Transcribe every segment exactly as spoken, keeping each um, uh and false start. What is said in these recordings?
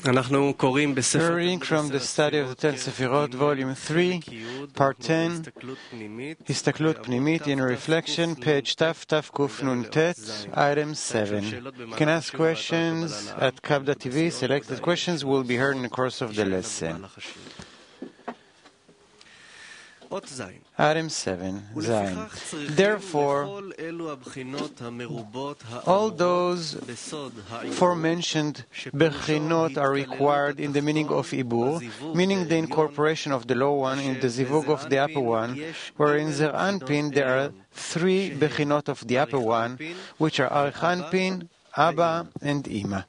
We're reading from the study of the Ten Sefirot, Volume three, Part ten, Histaklut Pnimit, Inner Reflection, page Taf Taf Kuf Nun Tet, Item seven. You can ask questions at Kabda T V. Selected questions will be heard in the course of the lesson. Item seven, Zayin. Therefore, all those forementioned bechinot are required in the meaning of Ibur, meaning the incorporation of the lower one in the zivug of the upper one, where in Zer Anpin there are three bechinot of the upper one, which are Arich Anpin, Abba, and Ima.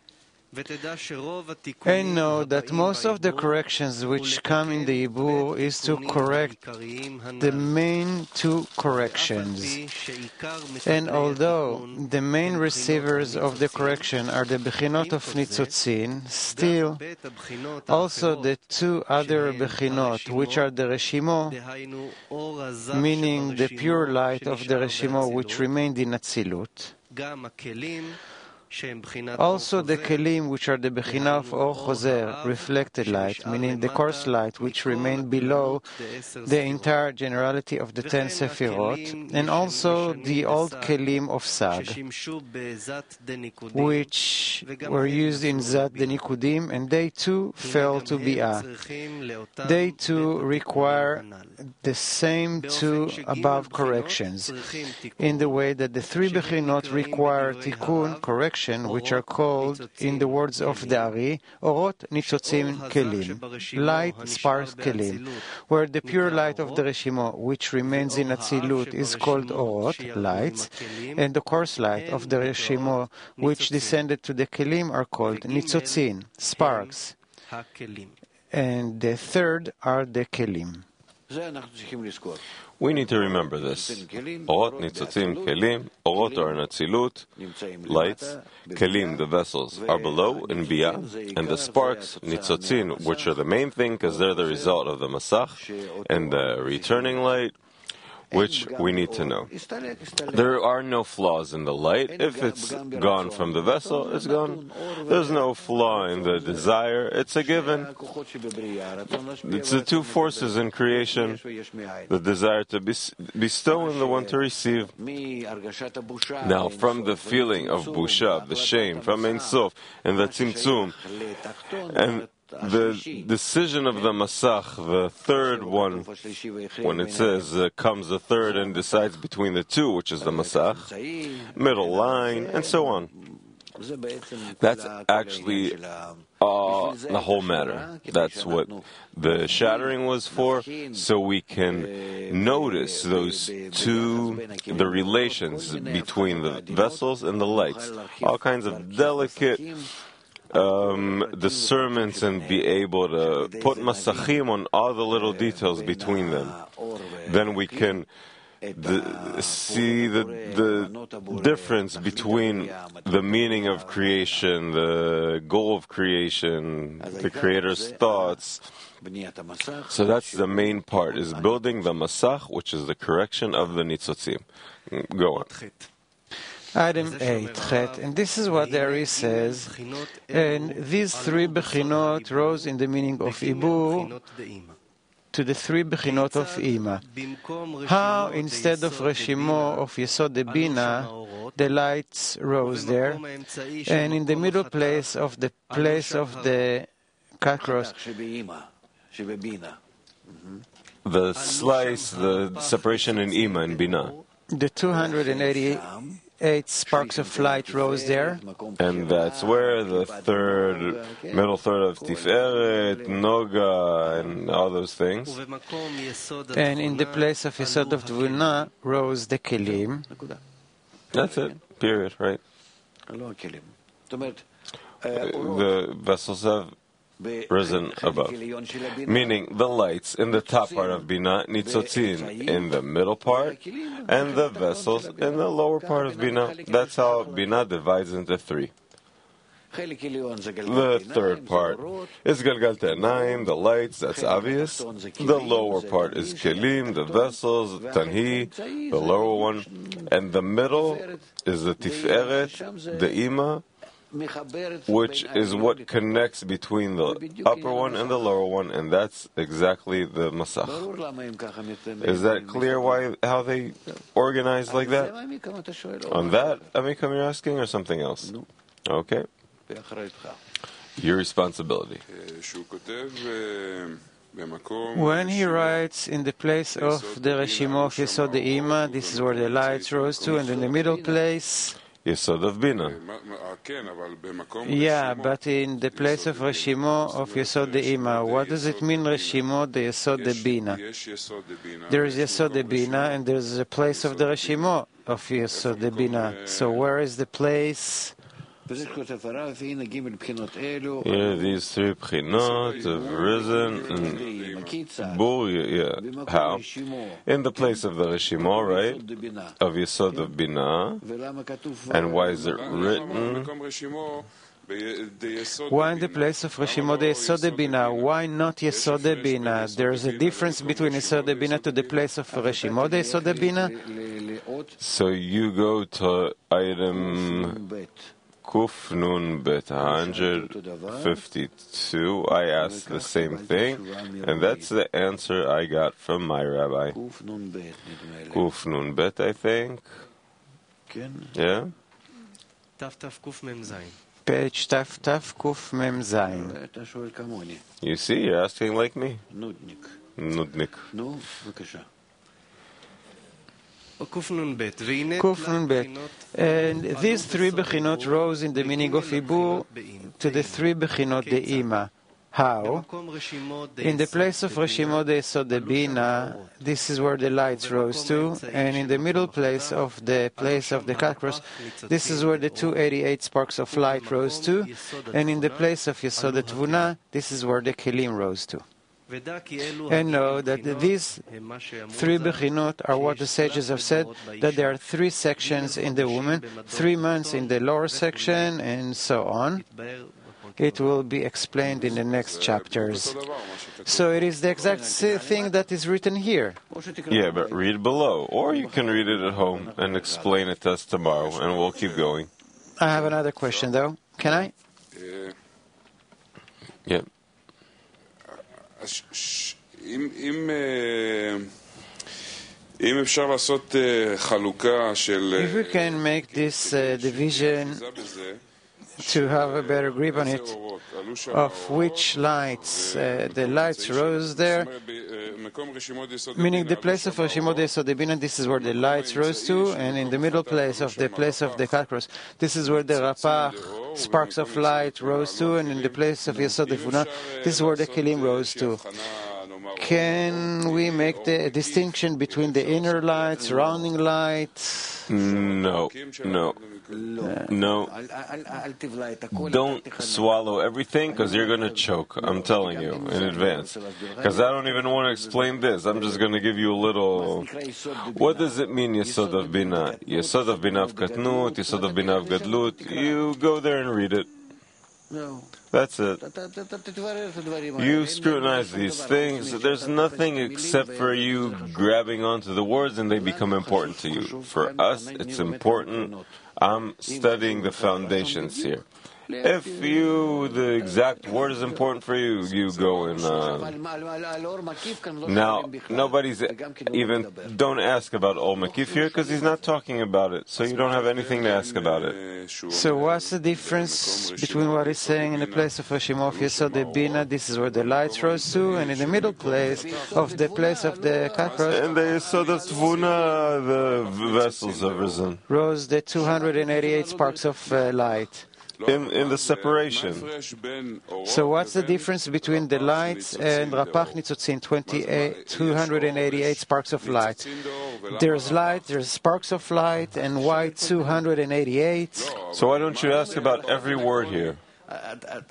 And know that most of the corrections which come in the Ibur is to correct the main two corrections. And although the main receivers of the correction are the Bechinot of Nitzotzin, still also the two other Bechinot, which are the Reshimo, meaning the pure light of the Reshimo which remained in Atzilut, also the Kelim, which are the Bechina of Or Choser, reflected light, meaning the coarse light which remained below the entire generality of the ten Sefirot, and also the old Kelim of Sag, which were used in Zat the Nikudim, and they too fell to Bi'ah. They too require the same two above corrections, in the way that the three Bechinot require Tikkun, correction, which are called, in the words of the Ari, Orot Nitzotzim Kelim, light sparks Kelim, where the pure light of the Reshimo, which remains in Atzilut, is called Orot, lights, and the coarse light of the Reshimo, which descended to the Kelim, are called Nitzotzin, sparks, and the third are the Kelim. We need to remember this. Orot, Nitzotzim, Kelim. Orot are in Atzilut, lights. Kelim, the vessels, are below in Biyah. And the sparks, Nitzotzin, which are the main thing because they're the result of the Masach and the returning light, which we need to know. There are no flaws in the light. If it's gone from the vessel, it's gone. There's no flaw in the desire. It's a given. It's the two forces in creation, the desire to bestow and the one to receive. Now, from the feeling of busha, the shame, from Ein Sof, and the tzimtzum, and the decision of the Masach, the third one, when it says uh, comes the third and decides between the two, which is the Masach, middle line, and so on. That's actually uh, the whole matter. That's what the shattering was for, so we can notice those two, the relations between the vessels and the lights. All kinds of delicate Um, discernments and be able to put masachim on all the little details between them. Then we can the, see the, the difference between the meaning of creation, the goal of creation, the Creator's thoughts. So that's the main part, is building the masach, which is the correction of the nitzotzim. Go on. Item eight, Chet, and this is what the Ari says, and these three bechinot rose in the meaning of Ibur to the three bechinot of Ima. How, instead of Reshimo of Yesod the Bina, the lights rose there, and in the middle place of the place of the cut cross, the slice, the separation in Ima and Bina, the two hundred eighty eight sparks of light rose there, and that's where the third, middle third of Tiferet, Noga, and all those things. And in the place of Yesod of Tvuna rose the Kelim. That's it. Period. Right. The vessels have risen above, meaning the lights in the top part of Bina, Nitzotzin in the middle part, and the vessels in the lower part of Bina. That's how Bina divides into three. The third part is Galgal Te'anaim, the lights, that's obvious. The lower part is Kelim, the vessels, Tanhi, the lower one. And the middle is the Tiferet, the Ima, which is what connects between the upper one and the lower one, and that's exactly the Masach. Is that clear why how they organize like that? On that, Amikam, you're asking, or something else? Okay. Your responsibility. When he writes in the place of the Reshimo of Yesod De'ima, this is where the lights rose to, and in the middle place, Yesod of Bina. Yeah, but in the place of Reshimo of Yesod De'ima, what does it mean, Reshimo de Yesod de Bina? There is Yesod de Bina, and there is a place of the Reshimo of Yesod de Bina. So where is the place? Yeah, these three Bchinot have risen and Bur, yeah. How? In the place of the Reshimo, right? Of Yesod of Bina. And why is it written? Why in the place of Reshimo de Yesod de Bina? Why not Yesod de Bina? There is a difference between Yesod de Bina to the place of Reshimo de Yesod de Bina. So you go to item Kuf Nun Bet one fifty-two. I asked the same thing, and that's the answer I got from my rabbi. Kuf Nun Bet, I think. Yeah? Page Taf Taf Kuf Mem Zayin. You see, you're asking like me. Nudnik. Kufnun Bet. And these three Bechinot rose in the meaning of Ibur to the three Bechinot De'ima. How? In the place of Reshimo de Yesod de Bina, this is where the lights rose to, and in the middle place of the place of the Kakros, this is where the two hundred eighty-eight sparks of light rose to, and in the place of Yesod de Tvuna, this is where the Kelim rose to. And know that these three Bechinot are what the sages have said, that there are three sections in the woman, three months in the lower section, and so on. It will be explained in the next chapters. So it is the exact thing that is written here. Yeah, but read below, or you can read it at home and explain it to us tomorrow, and we'll keep going. I have another question, though. Can I? Yeah. If we can make this uh, division to have a better grip on it, of which lights, uh, the lights rose there, meaning the place of Reshimo de Yesod de Bina, this is where the lights rose to, and in the middle place of the place of the Kakros, this is where the Rapach, sparks of light, rose to, and in the place of Yesod de Tvuna, this is where the Kelim rose to. Can we make the distinction between the inner light, surrounding light? No, no, no. Don't swallow everything, because you're going to choke. I'm telling you in advance. Because I don't even want to explain this. I'm just going to give you a little... What does it mean, Yesod of Bina? Yesod of Bina of Katnut, Yesod of Bina of Gadlut. You go there and read it. That's it. You scrutinize these things. There's nothing except for you grabbing onto the words and they become important to you. For us, it's important. I'm studying the foundations here. If you, the exact word is important for you, you go and... Uh, now, nobody's even... Don't ask about Ol Makif here, because he's not talking about it. So you don't have anything to ask about it. So what's the difference between what he's saying in the place of Reshimo of Yesod de Bina, this is where the lights rose to, and in the middle place of the place of the Kakros... And the Yesod of Tvuna, the vessels have risen. Rose the two hundred eighty-eight sparks of uh, light. In, in the separation. So what's the difference between the lights and Rapach Nitzotzin, two hundred eighty-eight sparks of light? There's light, there's sparks of light, and why two hundred eighty-eight? So why don't you ask about every word here?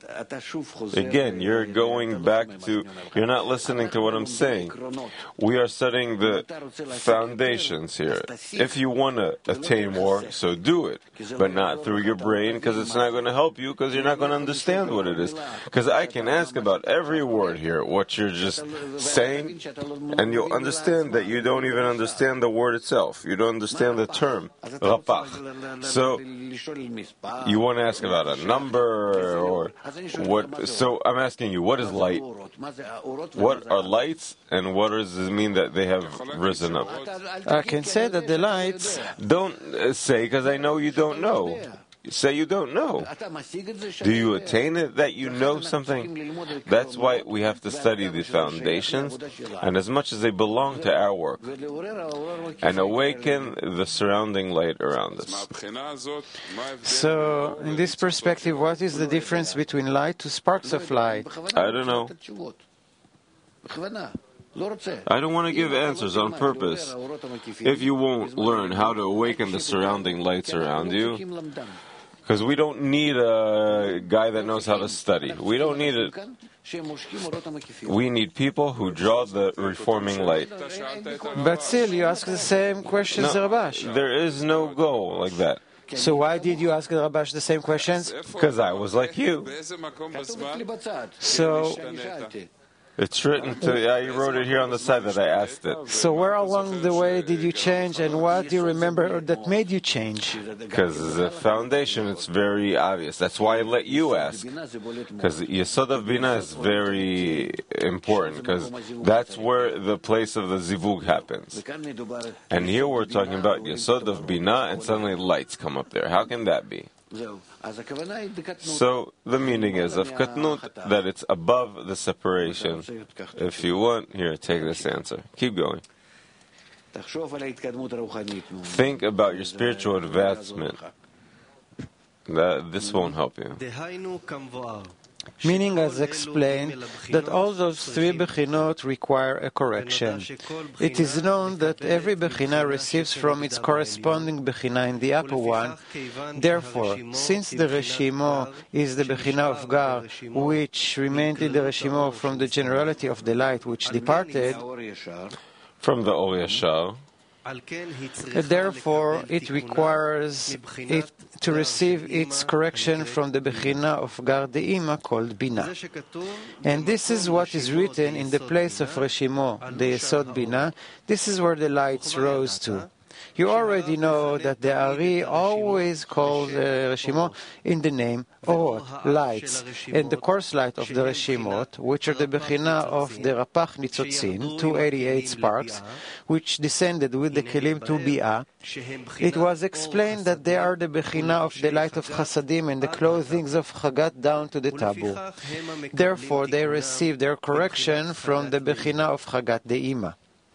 Again, you're going back to, you're not listening to what I'm saying. We are studying the foundations here. If you want to attain more, so do it, but not through your brain, because it's not going to help you, because you're not going to understand what it is. Because I can ask about every word here, what you're just saying, and you'll understand that you don't even understand the word itself. You don't understand the term, rapach. So, you want to ask about a number, or what? So I'm asking you, what is light? What are lights, and what does it mean that they have risen up? I can say that the lights... Don't uh, say, because I know you don't know. Say you don't know. Do you attain it that you know something? That's why we have to study the foundations, and as much as they belong to our work, and awaken the surrounding light around us. So, in this perspective, what is the difference between light to sparks of light? I don't know. I don't want to give answers on purpose. If you won't learn how to awaken the surrounding lights around you, because we don't need a guy that knows how to study. We don't need it. We need people who draw the reforming light. But still, you ask the same questions, No, Rabash. there is no goal like that. So why did you ask Rabash the same questions? Because I was like you. So, It's written to, I wrote it here on the side that I asked it. so where along the way did you change, and what do you remember that made you change? Because as a foundation, it's very obvious. That's why I let you ask. Because Yesod of Bina is very important, because that's where the place of the Zivug happens. And here we're talking about Yesod of Bina, and suddenly lights come up there. How can that be? So the meaning is of Katnut that it's above the separation. If you want, here, take this answer. Keep going. Think about your spiritual advancement. That this won't help you. Meaning, as explained, that all those three Bechinot require a correction. It is known that every Bechina receives from its corresponding Bechina in the upper one. Therefore, since the Reshimo is the Bechina of Gar, which remained in the Reshimo from the generality of the light which departed, from the Or Yashar, therefore, it requires it to receive its correction from the Bechina of Gar De'ima called Bina. And this is what is written in the place of Reshimo, the Yesod Bina. This is where the lights rose to. You already know that the Ari always called the Reshimot in the name Orot, lights, and the coarse light of the Reshimot, which are the Bechina of the Rapach Nitzotzin, two hundred eighty-eight sparks, which descended with the Kelim to Bi'ah. It was explained that they are the Bechina of the light of Chasadim and the clothings of Chagat down to the Tabu. Therefore, they receive their correction from the Bechina of Chagat De'ima.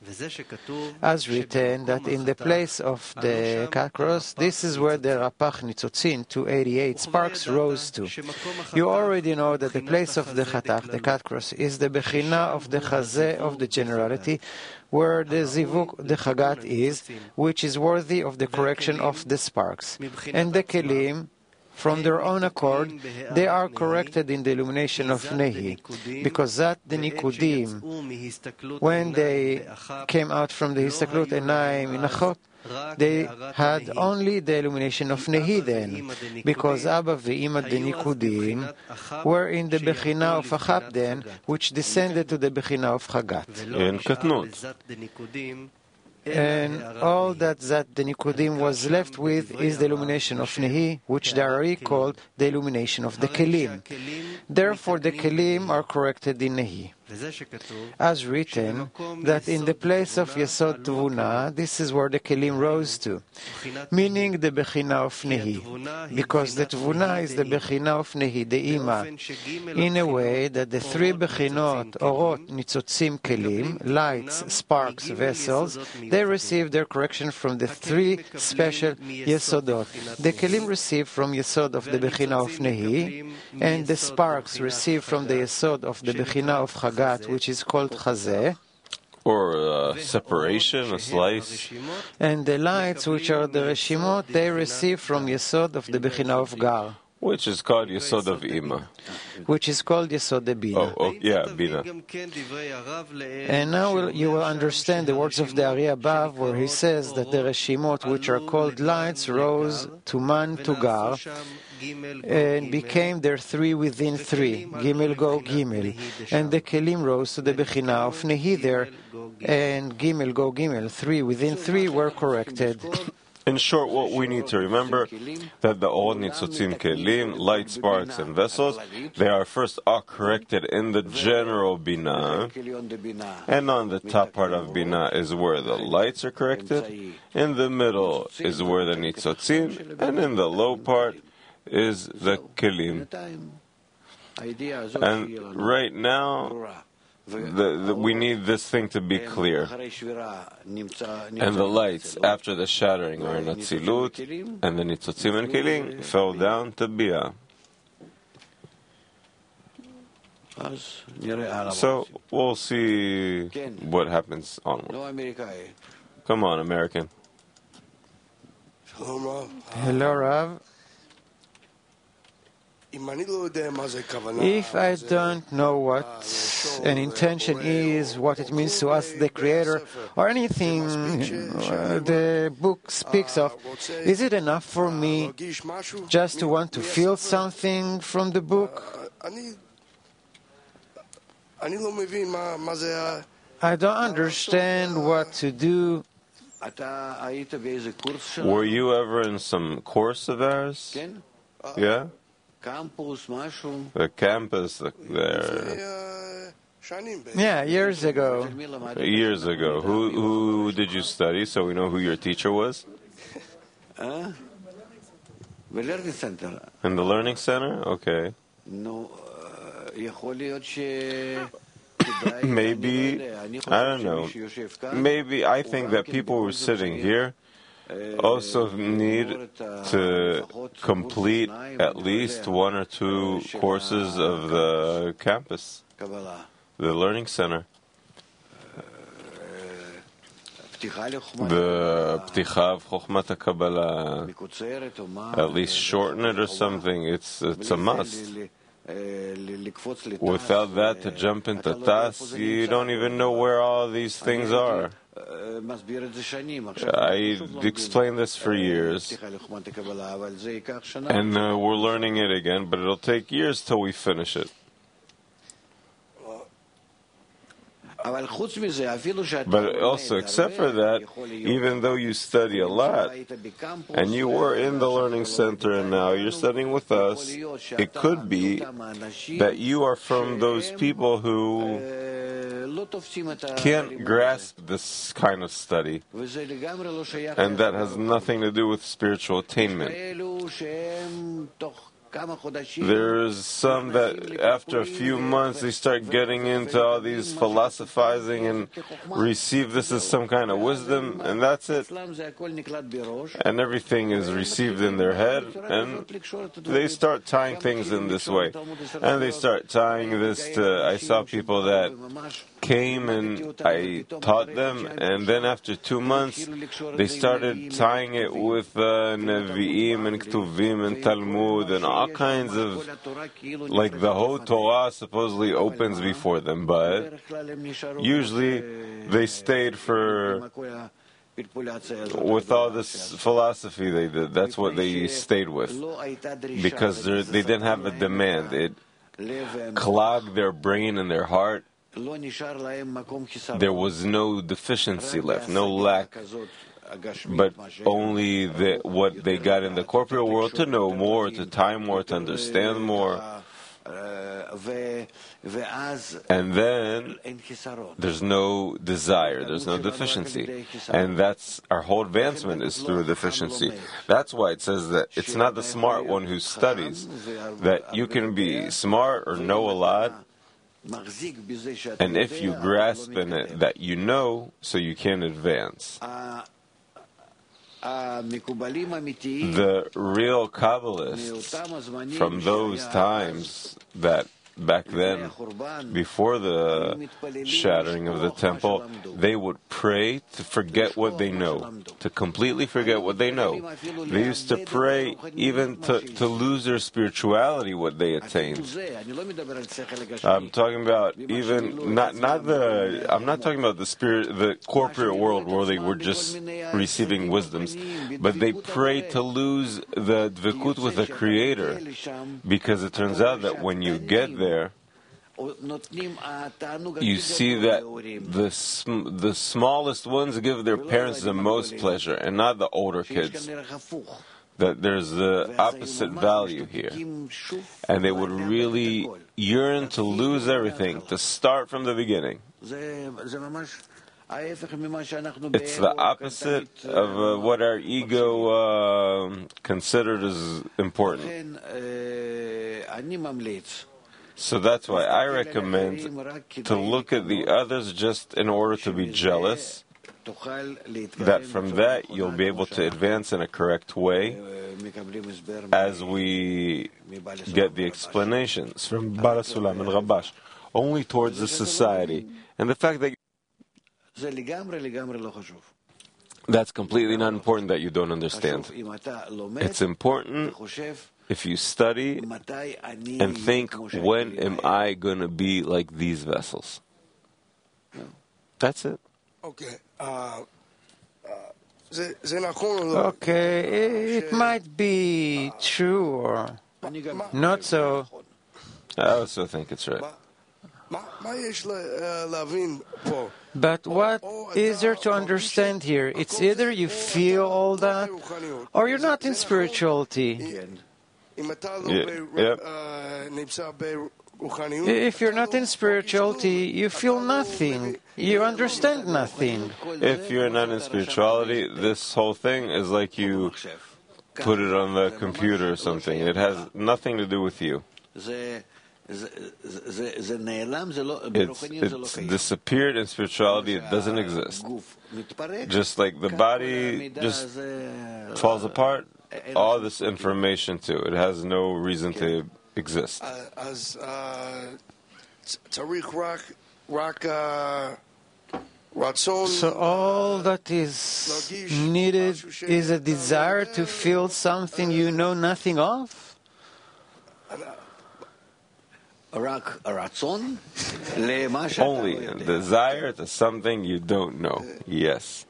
As written, that in the place of the Kakros, this is where the Rapach Nitzotzin, two hundred eighty-eight sparks, rose to. You already know that the place of the Chatach, the Kakros, is the Bechina of the Chazeh of the generality, where the Zivuk, the Chagat, is, which is worthy of the correction of the sparks. And the Kelim, from their own accord, they are corrected in the illumination of Nehi, because that the Nikudim, when they came out from the Histaklut Enaim Inachot, they had only the illumination of Nehi then, because Abba ve'Ima the Nikudim were in the Bechina of Achab then, which descended to the Bechina of Chagat. in Katnut. And all that Zat the Nikudim was left with is the illumination of Nehi, which the Ari called the illumination of the Kelim. Therefore, the Kelim are corrected in Nehi. As written, that in the place of Yesod Tvuna, this is where the Kelim rose to, meaning the Bechina of Nehi, because the Tvuna is the Bechina of Nehi, the Ima, in a way that the three Bechinot, Orot, Nitzotzim, Kelim, lights, sparks, vessels, they receive their correction from the three special Yesodot. The Kelim receive from Yesod of the Bechina of Nehi, and the sparks receive from the Yesod of the Bechina of Chagat, which is called Chazeh, or a separation, a slice. And the lights, which are the Reshimot, they receive from Yesod of the Bechina of Gar. which is called Yesod of Ima. which is called Yesod Bina. Oh, oh, yeah, Bina. And now we'll, you will understand the words of the Ari above, where he says that the Reshimot, which are called lights, rose to Man to Gar, and became there three within three, Gimel Go Gimel. And the Kelim rose to the Bechina of Nehi there, and Gimel Go Gimel, three within three were corrected. In short, what we need to remember, that the old Nitzotzim Kelim, light, sparks, and vessels, they are first all corrected in the general Bina, and on the top part of Bina is where the lights are corrected, in the middle is where the Nitzotzim, and in the low part is the Kelim. And right now, The, the, we need this thing to be clear. And the lights, after the shattering, are in Atzilut, and the Nitzotzim and Kelim fell down to Bia. So we'll see what happens onward. Come on, American. Hello, Rav. If I don't know what an intention is, what it means to us, the Creator, or anything uh, the book speaks of, is it enough for me just to want to feel something from the book? I don't understand what to do. Were you ever in some course of ours? Yeah? The campus there. Yeah, years ago. Years ago. Who who did you study, so we know who your teacher was? In the learning center? Okay. Maybe, I don't know. Maybe I think that people who are sitting here also need to complete at least one or two courses of the campus, the learning center. The Pticha of Chokhmat HaKabbalah, at least shorten it or something. It's, it's a must. Without that, to jump into Tas, you don't even know where all these things are. I explained this for years, and uh, we're learning it again, but it'll take years till we finish it. But also, except for that, even though you study a lot, and you were in the learning center and now you're studying with us, it could be that you are from those people who can't grasp this kind of study, and that has nothing to do with spiritual attainment. There's some that after a few months they start getting into all these philosophizing and receive this as some kind of wisdom, and that's it. And everything is received in their head, and they start tying things in this way. And they start tying this to, I saw people that came and I taught them, and then after two months they started tying it with uh, Nevi'im and Ktuvim and Talmud and all kinds of, like the whole Torah supposedly opens before them, but usually they stayed for, with all this philosophy they did, that's what they stayed with, because they didn't have a demand. It clogged their brain and their heart. There was no deficiency left, no lack, but only the, what they got in the corporate world, to know more, to time more, to understand more. And then there's no desire, there's no deficiency. And that's our whole advancement is through deficiency. That's why it says that it's not the smart one who studies, that you can be smart or know a lot, and if you grasp in it that you know, so you can advance. The real Kabbalists from those times that back then, before the shattering of the temple, they would pray to forget what they know, to completely forget what they know. They used to pray even to, to lose their spirituality, what they attained. I'm talking about even not not the. I'm not talking about the spirit, the corporate world where they were just receiving wisdoms, but they prayed to lose the dvekut with the Creator, because it turns out that when you get there, you see that the sm- the smallest ones give their parents the most pleasure, and not the older kids. That there's the opposite value here, and they would really yearn to lose everything, to start from the beginning. It's the opposite of uh, what our ego uh, considered as important. So that's why I recommend to look at the others just in order to be jealous, that from that you'll be able to advance in a correct way as we get the explanations from Baal HaSulam and Rabash, only towards the society. And the fact that that's completely not important that you don't understand. It's important if you study and think, when am I going to be like these vessels? That's it. Okay. Uh, uh, okay, it might be true or not so. I also think it's right. But what is there to understand here? It's either you feel all that, or you're not in spirituality. Yeah. Yep. If you're not in spirituality, you feel nothing. You understand nothing. If you're not in spirituality, this whole thing is like you put it on the computer or something. It has nothing to do with you. It's, it's disappeared in spirituality. It doesn't exist. Just like the body just falls apart, all this information too. It has no reason to exist. So all that is needed is a desire to feel something you know nothing of? Only a desire to something you don't know. Yes.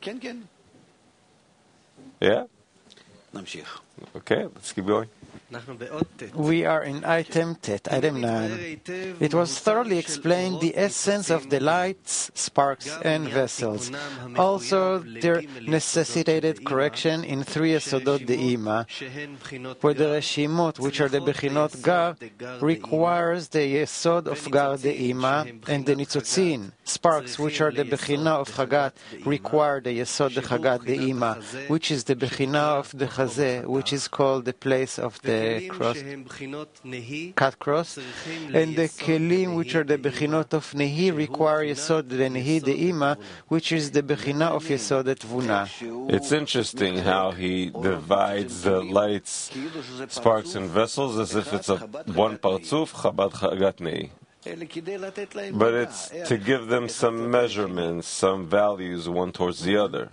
Yeah? Okay, let's keep going. We are in item Tet, item nine. It was thoroughly explained the essence of the lights, sparks, and vessels. Also, their necessitated correction in three Yesodot De'ima, where the Reshimot, which are the Bechinot Gar, requires the Yesod of Gar De'ima, and the Nitzotzin, sparks, which are the Bechina of Chagat, require the Yesod of Chagat De'ima, which is the Bechina of the Chazeh, which is called the place of the cross, cut cross, and the kelim, which are the bechinot of nehi, require yesod the nehi de'ima, which is the bechina of yesod tvuna. It's interesting how he divides the lights, sparks, and vessels as if it's a one partzuf, Chabad Chagat Nehi. But it's to give them some measurements, some values, one towards the other.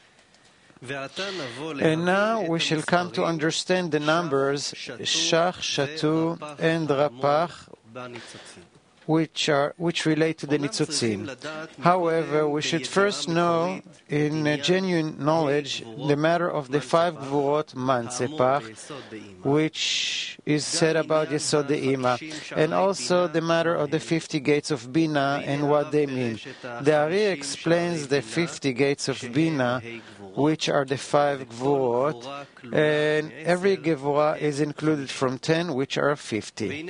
And now we shall come to understand the numbers Shach, Shatu, and Rapach, which are which relate to the Nitzotzin. However, we should first know, in uh, genuine knowledge, the matter of the five Gvurot Mansepach, which is said about Yesod De'ima, and also the matter of the fifty gates of Bina and what they mean. The Ari explains the fifty gates of Bina, which are the five Gvurot, and every Gevurah is included from ten, which are fifty.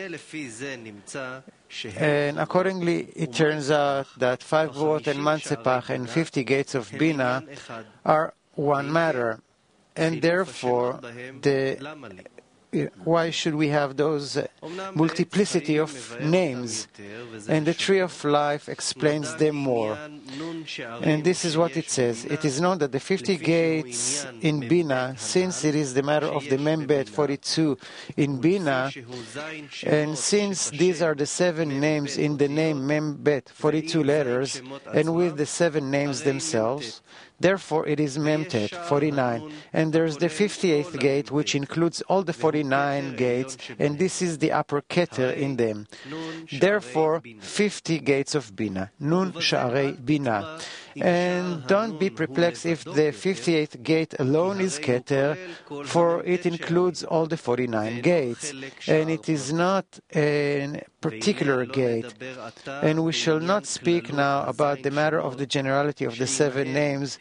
And accordingly, it turns out that five Gvurot and Mansepach and fifty gates of Bina are one matter, and therefore the why should we have those uh, multiplicity of names? And the Tree of Life explains them more. And this is what it says. It is known that the fifty gates in Bina, since it is the matter of the Membet forty-two in Bina, and since these are the seven names in the name Membet, forty-two letters, and with the seven names themselves, therefore it is Memtet, forty-nine. And there's the fifty-eighth gate, which includes all the forty-nine gates, and this is the upper Keter in them. Therefore, fifty gates of Bina. Nun Sha'arei Bina. And don't be perplexed if the fifty-eighth gate alone is Keter, for it includes all the forty-nine gates, and it is not a particular gate. And we shall not speak now about the matter of the generality of the seven names,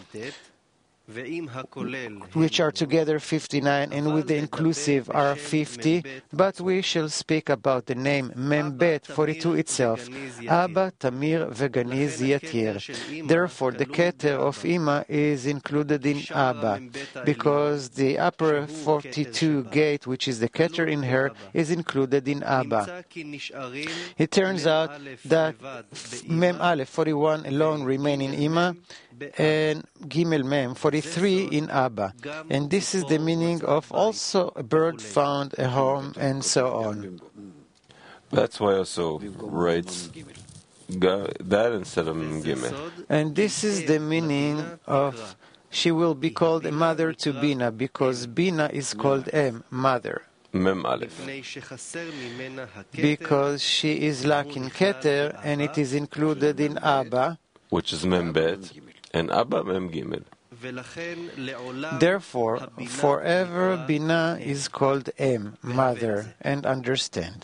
which are together fifty-nine, and with the inclusive are fifty, but we shall speak about the name Membet forty-two itself, Abba, Tamir, Veganiz, Yatir. Therefore, the Keter of Ima is included in Abba, because the upper forty-two gate, which is the Keter in her, is included in Abba. It turns out that Mem Aleph, forty-one, alone remain in Ima, and Gimel Mem, forty-three, in Abba. And this is the meaning of also a bird found a home, and so on. That's why also writes that instead of Gimel. And this is the meaning of she will be called a mother to Bina, because Bina is called Em, mother. Mem Aleph. Because she is lacking Keter, and it is included in Abba, which is Mem Bet, and Abba Mem Gimel. Therefore, forever Bina is called Em, mother, and understand.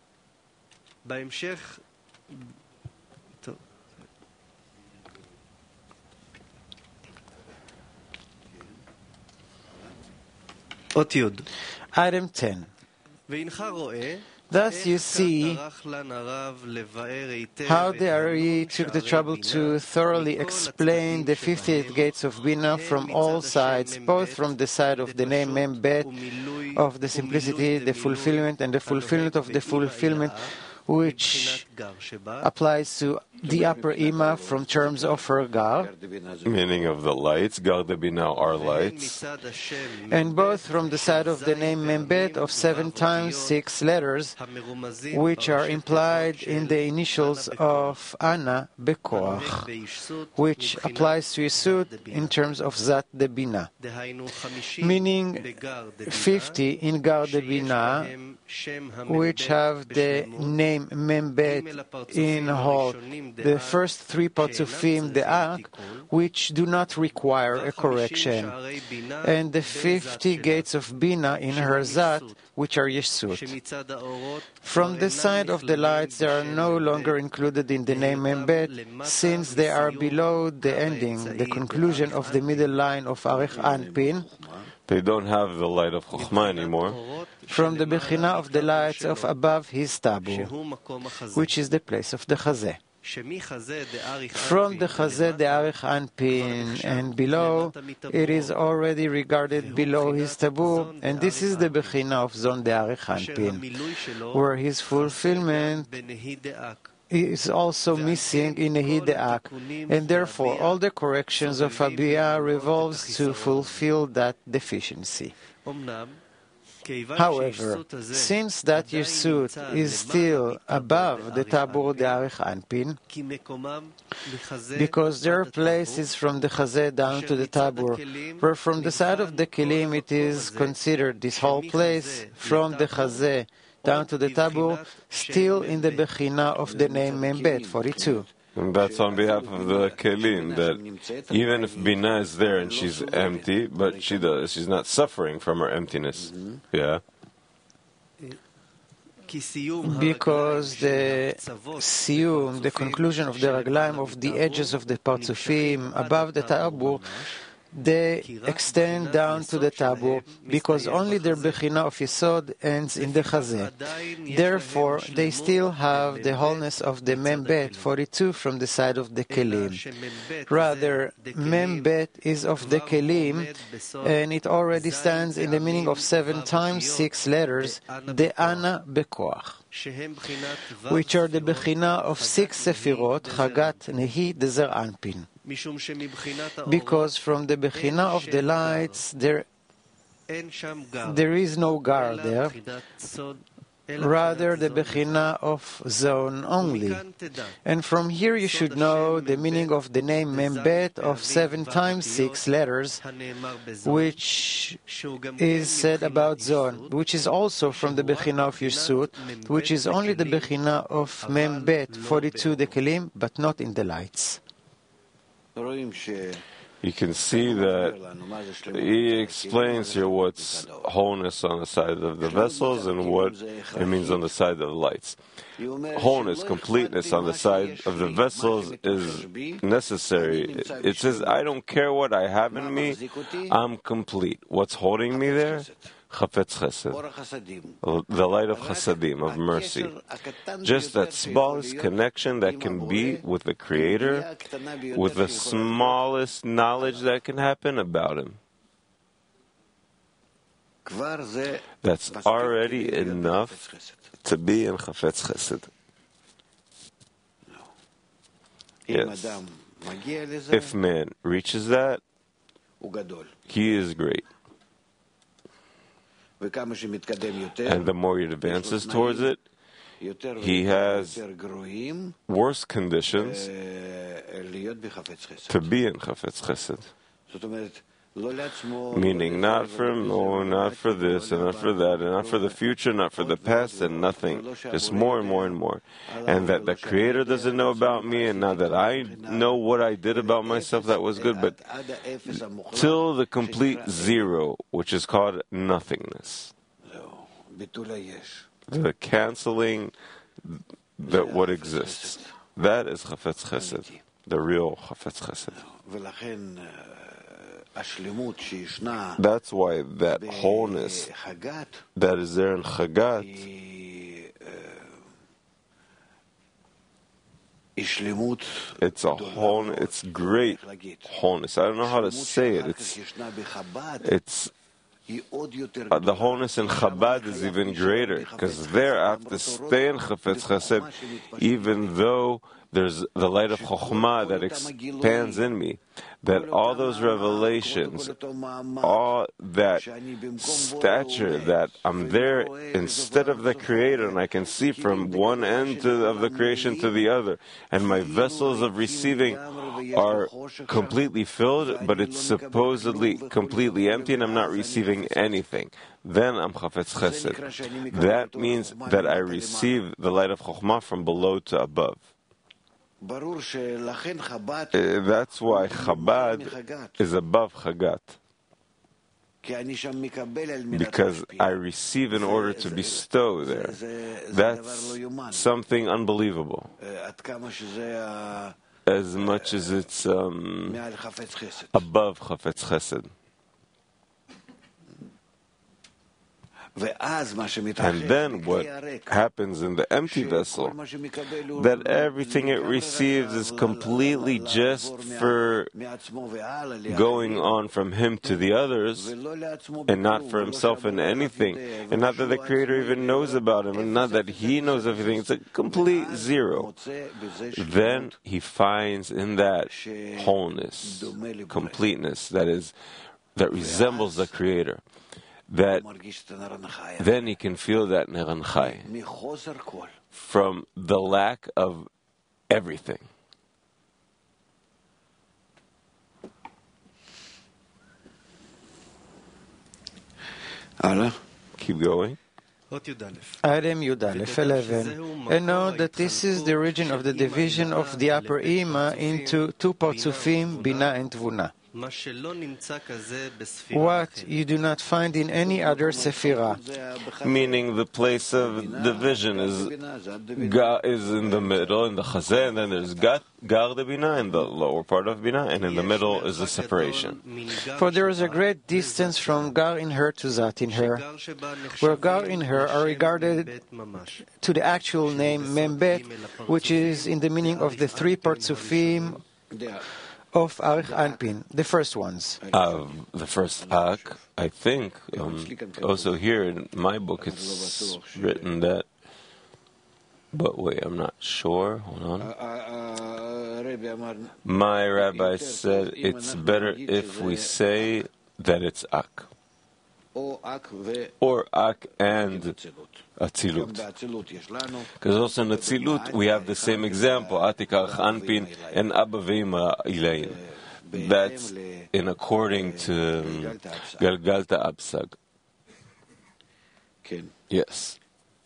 Item ten. Thus you see how the Ari took the trouble to thoroughly explain the fifty-eight gates of Bina from all sides, both from the side of the name Mem Bet, of the simplicity, the fulfillment, and the fulfillment of the fulfillment, which applies to the upper Ima from terms of her Gar, meaning of the lights, Gar de Bina are lights, and both from the side of the name Membet of seven times six letters, which are implied in the initials of Ana Bekoach, which applies to Yisud in terms of Zat de Bina, meaning fifty in Gar de Bina, which have the name Membet in whole, the first three Parzufim, the Ak, which do not require a correction, and the fifty gates of Bina in her Zat, which are Yeshut. From the side of the lights, they are no longer included in the name Membet, since they are below the ending, the conclusion of the middle line of Arich Anpin. They don't have the light of Chokhmah anymore. From the Bechina of the lights of above his Tabu, which is the place of the Chazeh. From the Chazeh, the Arich Anpin, and below, it is already regarded below his Tabu, and this is the Bechina of Zon the Arich Anpin, where his fulfillment is also missing in Nehi De'ak, and therefore all the corrections of Abiyah revolves to fulfill that deficiency. However, since that Yesut is still above the Tabur de Arich Anpin, because their place is from the Chazeh down to the Tabur, where from the side of the Kelim it is considered this whole place, from the Chazeh down to the Tabur, still in the Bechina of the name Membet, forty-two. And that's on behalf of the Kelim, that even if Bina is there and she's empty, but she does, she's not suffering from her emptiness. Yeah? Because the siyum, the conclusion of the raglaim of the edges of the Parzufim above the Tabur, they extend down to the Tabur, because only their Bechina of Yesod ends in the Chazeh. Therefore, they still have the wholeness of the Mem Bet forty-two from the side of the Kelim. Rather, Mem Bet is of the Kelim, and it already stands in the meaning of seven times six letters, the Ana Bekoach, which are the Bechina of six Sefirot, Chagat, Nehi, Dezer Anpin. Because from the Bechina of the lights, there, there is no Gar there, rather the Bechina of zone only. And from here you should know the meaning of the name Membet of seven times six letters, which is said about zone, which is also from the Bechina of Yesud, which is only the Bechina of Membet forty-two the Kelim, but not in the lights. You can see that he explains here what's wholeness on the side of the vessels and what it means on the side of the lights. Wholeness, completeness on the side of the vessels is necessary. It says, I don't care what I have in me, I'm complete. What's holding me there? Chafetz Chesed, the light of Chasadim, of mercy. Just that smallest connection that can be with the Creator, with the smallest knowledge that can happen about Him. That's already enough to be in Chafetz Chesed. Yes. If man reaches that, he is great. And the more he advances towards it, he has worse conditions to be in Chafetz Chesed. Meaning not for more, not for this, and not for that, and not for the future, not for the past, and nothing. Just more and more and more. And that the Creator doesn't know about me, and not that I know what I did about myself that was good, but till the complete zero, which is called nothingness. The canceling that what exists. That is Chafetz Chesed, the real Chafetz Chesed. That's why that wholeness that is there in Chagat, it's a whole, it's great wholeness. I don't know how to say it. It's, it's uh, the wholeness in Chabad is even greater, because there I have to stay in Chafetz Chesed, even though there's the light of Chokhmah that expands in me, that all those revelations, all that stature, that I'm there instead of the Creator, and I can see from one end to, of the creation to the other, and my vessels of receiving are completely filled, but it's supposedly completely empty, and I'm not receiving anything. Then I'm Chafetz Chesed. That means that I receive the light of Chokhmah from below to above. Uh, that's why Chabad is above Chagat. Because I receive in order to bestow there. That's something unbelievable. As much as it's um, above Chafetz Chesed. And then what happens in the empty vessel, that everything it receives is completely just for going on from him to the others, and not for himself in anything, and not that the Creator even knows about him, and not that he knows everything. It's a complete zero. Then he finds in that wholeness, completeness, that is, that resembles the Creator. That then he can feel that Ner Chai from the lack of everything. Keep going. Item Yud eleven. And know that this is the origin of the division of the upper Ima into two Partzufim, Bina and Tvuna. what you do not find in any other Sephirah. Meaning the place of division is Ga is in the middle, in the Chazeh, and then there's Gar de Bina in the lower part of Bina, and in the middle is the separation. For there is a great distance from Gar in her to Zat in her, where Gar in her are regarded to the actual name Membet, which is in the meaning of the three Partsufim of Arich Anpin, the first ones. Of the first Ak, I think, um, also here in my book it's written that, but wait, I'm not sure, hold on. My rabbi said it's better if we say that it's Ak. Or Ak and Atzilut. Because also in Atzilut we have the same example, Atik Arich Anpin and Abba Ve'ima Ilayin. That's in according to um, Galgalta Absag. Yes.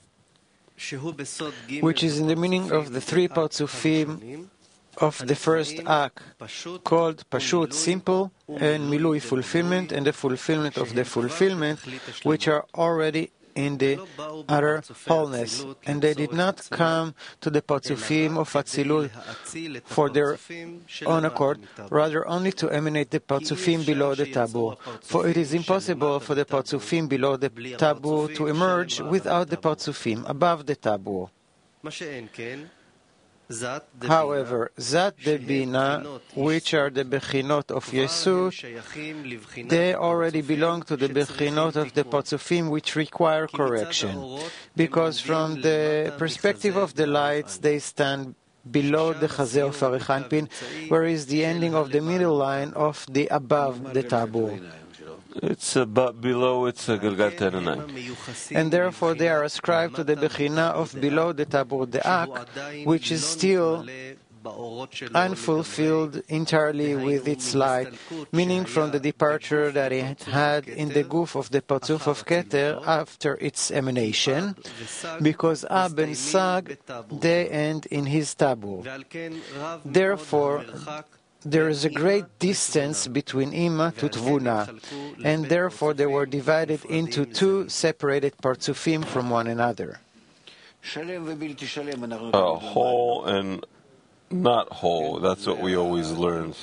Which is in the meaning of the three Partsufim of the first Ak, called Pashut, simple, and Milui, fulfillment, and the fulfillment of the fulfillment, which are already in the other wholeness. And they did not come to the Partsufim of Atzilut for their own accord, rather only to emanate the Partsufim below the Tabur. For it is impossible for the Partsufim below the Tabur to emerge without the Partsufim above the Tabur. However, Zat de Bina, which are the Bechinot of Yesut, they already belong to the Bechinot of the Partsufim which require correction, because from the perspective of the lights they stand below the Chazeh of Arich Anpin, where is the ending of the middle line of the above the Tabur. It's about below, it's a Galgalta Enonai. And therefore they are ascribed to the Bechina of below the Tabur, the Ak, which is still unfulfilled entirely with its light, meaning from the departure that it had in the goof of the Partsuf of Keter after its emanation, because Ab and Sag, they end in his Tabur. Therefore, there is a great distance between Ima to Tvuna, and therefore they were divided into two separated Partsufim from one another. Uh, whole and not whole, that's what we always learned.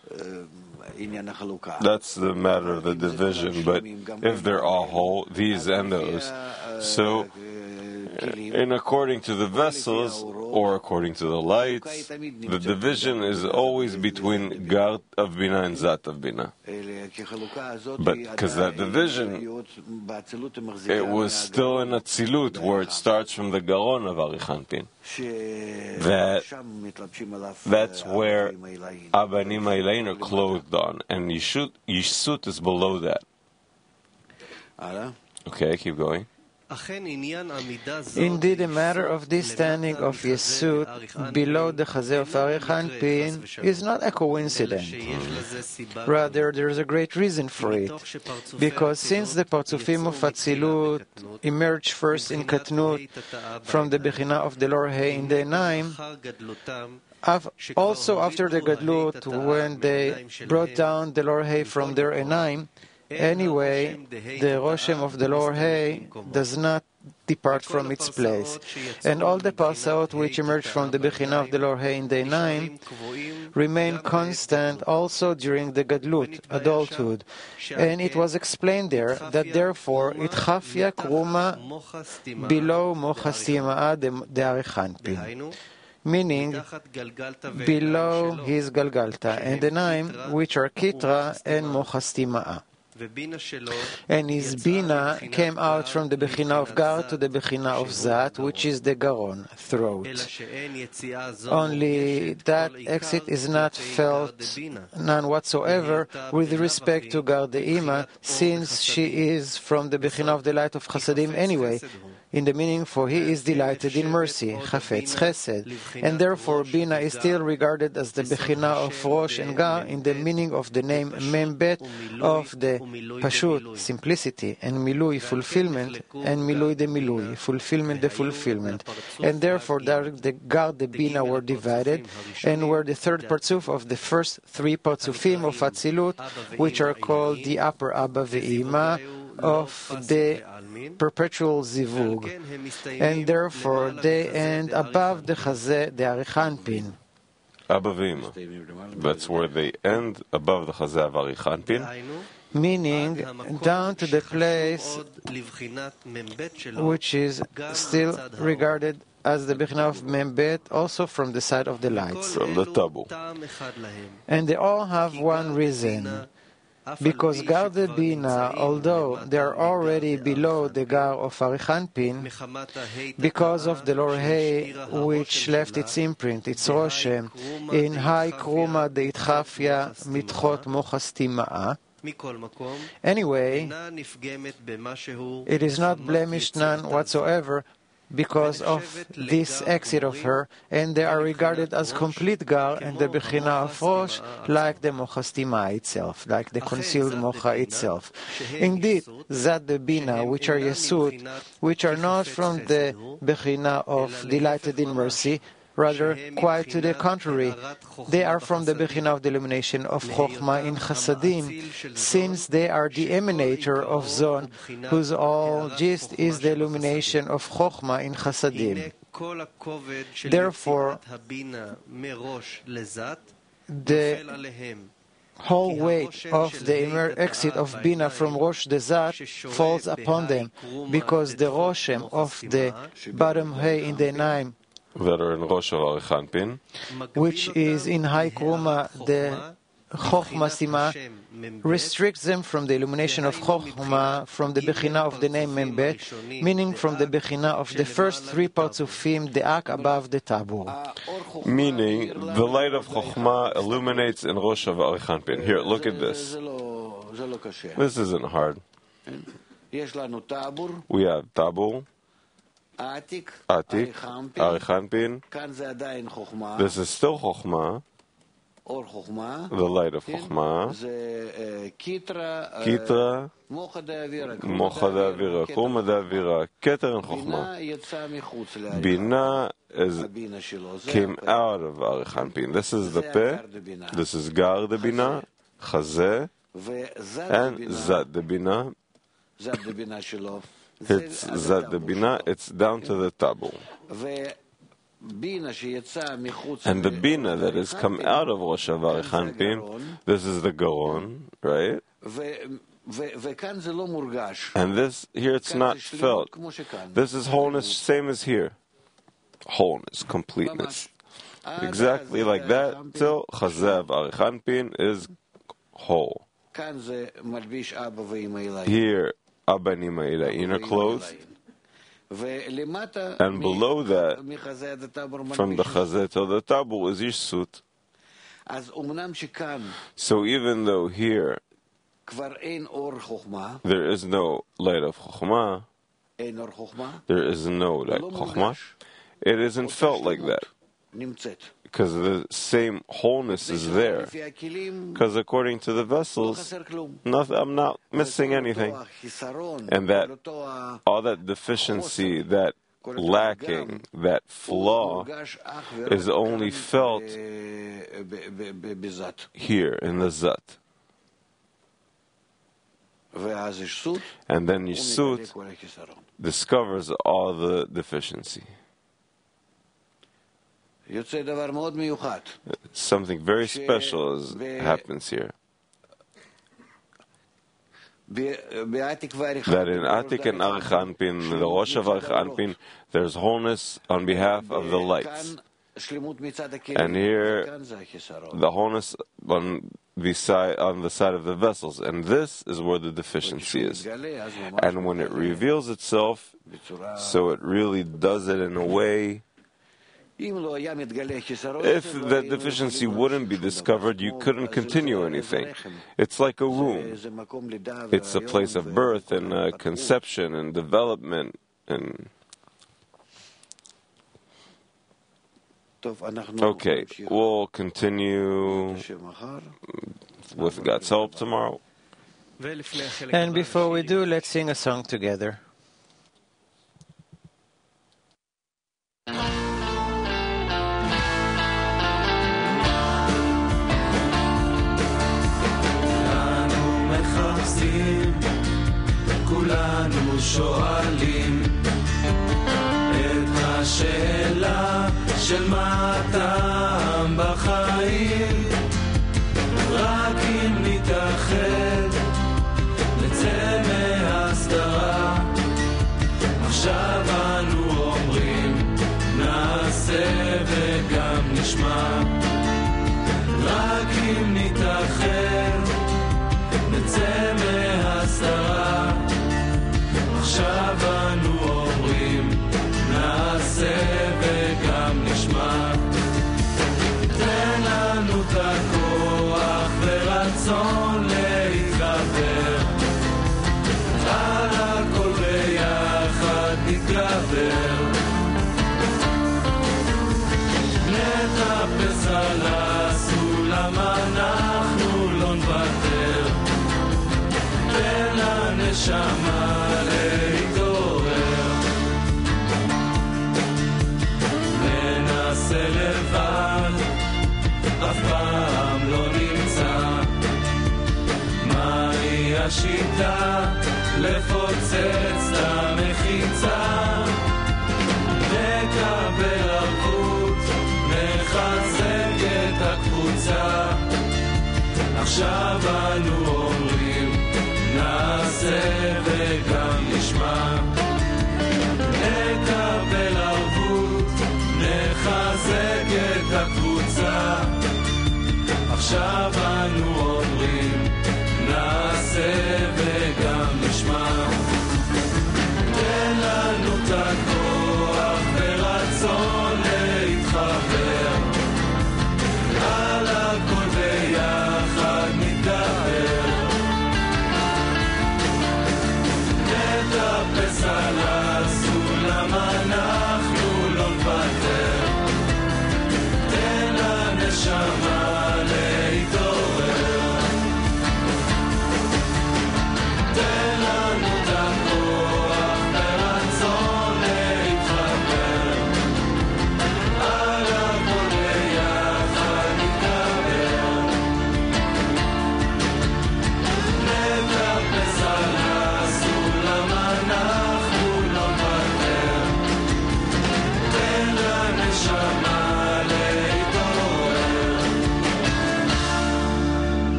That's the matter of the division, but if they're all whole, these and those. So, in according to the vessels, or according to the lights, the division is always between Gar of Bina and Zat of Bina. But because that division, it was still in Atzilut, where it starts from the Garon of Arich Anpin. That, that's where Abanim Eilain are clothed on, and Yeshut, Yeshut is below that. Okay, keep going. Indeed, the matter of this standing of Yesut below the Chazeh of Arich Anpin is not a coincidence. Mm. Rather, there is a great reason for it. Because since the Partsufim of Atzilut emerged first in Katnut from the Bechina of the Lor Hei in the Enaim, also after the Gadlut, when they brought down the Lor Hei from their Enaim, anyway, the Roshem of the Lor Hei does not depart from its place. And all the Pasaot which emerge from the Bechina of the Lor Hei in the Enaim remain constant also during the Gadlut, adulthood. And it was explained there that therefore it Chafya Kruma below Mochastima'ah the Arich Anpin, meaning below his Galgalta, and the Naim which are Kitra and Mochastima'ah. And his Bina came out from the Bechina of Gar to the Bechina of Zat, which is the Garon, throat. Only that exit is not felt, none whatsoever, with respect to Gar de Ima, since she is from the Bechina of the light of Chasadim anyway. in the meaning for he is delighted in mercy, chafetz chesed, and therefore Bina is still regarded as the Bechina of Rosh and Gar in the meaning of the name Membet of the Pashut, simplicity, and Milui, fulfillment, and Milui the Milui, fulfillment the fulfillment. And therefore the Gar, the Bina were divided, and were the third Partzuf of the first three Partzufim of Atzilut, which are called the upper Abba Ve'ima of the perpetual zivug, and therefore they end above the chazeh, the arichanpin. Abba Ve'ima. That's where they end above the chazeh of arichanpin. Meaning down to the place which is still regarded as the Bechina of Membet, also from the side of the lights. From the tabur. And they all have one reason. Because Gar the Bina, although they are already below the Gar of Arichanpin, because of the Lor Hei, which left its imprint, its Roshem, in Hai Kruma de Itchafya Mitchot Mochas Tima'a. Anyway, it is not blemished none whatsoever because of this exit of her, and they are regarded as complete Gar and the Bechina of Rosh, like the Mochas Tima'a itself, like the concealed Mocha itself. Indeed, Zad the Bina, which are Yesud, which are not from the Bechina of delighted in mercy, rather, quite to the contrary, they are from the Bechina of the illumination of Chokhmah in Chasadim, since they are the emanator of Zon, whose all gist is the illumination of Chokhmah in Chasadim. Therefore, the whole weight of the exit of Bina from Rosh Dezat falls upon them, because the Roshem of the bottom Hay in the Naim, that are in Rosh of Arichanpin, which is in Hai Kruma, the Chokhmah Sima, restricts them from the illumination of Chokhmah, from the Bechina of the name Membet, meaning from the Bechina of the first three Partzufim, the Ak above the Tabur. Meaning, the light of Chokhmah illuminates in Rosh of Arichanpin. Here, look at this. This isn't hard. We have Tabur, Atik, Arichanpin. This is still Chokhmah, the light of Chokhmah. Kitra, Mocha de Avira, Kruma de Avira, Keter and Chokhmah. Bina is, came out of Arichanpin. This is the Peh, this is Gar de Bina, Chazeh, and Zad de Bina. It's Zad the Bina, it's down to the Tabur. And the Bina that has come out of Rosh Arichanpin, this is the Garon, right? And this, here it's not felt. This is wholeness, same as here. Wholeness, completeness. Exactly like that, till Chazev Arichanpin is whole. Here, Abba and Ima Ila, inner clothes, and below that, from the Chazeh to the Tabur is Yishsut. So even though here there is no light of Chokhmah, there is no light of Chokhmah, it isn't felt like that. Because the same wholeness is there. Because according to the vessels, nothing, I'm not missing anything. And that all that deficiency, that lacking, that flaw is only felt here in the Zat. And then Yisut discovers all the deficiency. Something very special is, happens here. That in Atik and Arichanpin, the Rosh of Arichanpin, there's wholeness on behalf of the lights. And here, the wholeness on the side, on the side of the vessels. And this is where the deficiency is. And when it reveals itself, so it really does it in a way. If that deficiency wouldn't be discovered, you couldn't continue anything. It's like a womb. It's a place of birth and uh, conception and development and Okay, we'll continue with God's help tomorrow. And before we do, let's sing a song together. כולנו שואלים את השאלה של מה הטעם בחיים, רק אם נתאחד נצא מהסתרה. עכשיו אנו אומרים נעשה וגם נשמע, רק אם נתאחד נצא מהסתרה. עכשיו אנו אומרים נעשה וגם נשמע. תן לנו את הכוח ורצון להתגבר, על הכל ביחד נתגבר. נטפס על הסולם, אנחנו לא נוותר. תן לנשמה להתעורר, ננסה לבד, אף פעם לא נמצא מהי השיטה לפוצץ את המחיצה. נקבל ערבות, נחזק את הקבוצה. עכשיו אנו אומרים נעשה וגם נשמע, נקבל ערבות, נחזק את הקבוצה. עכשיו אנו אומרים נעשה וגם נשמע.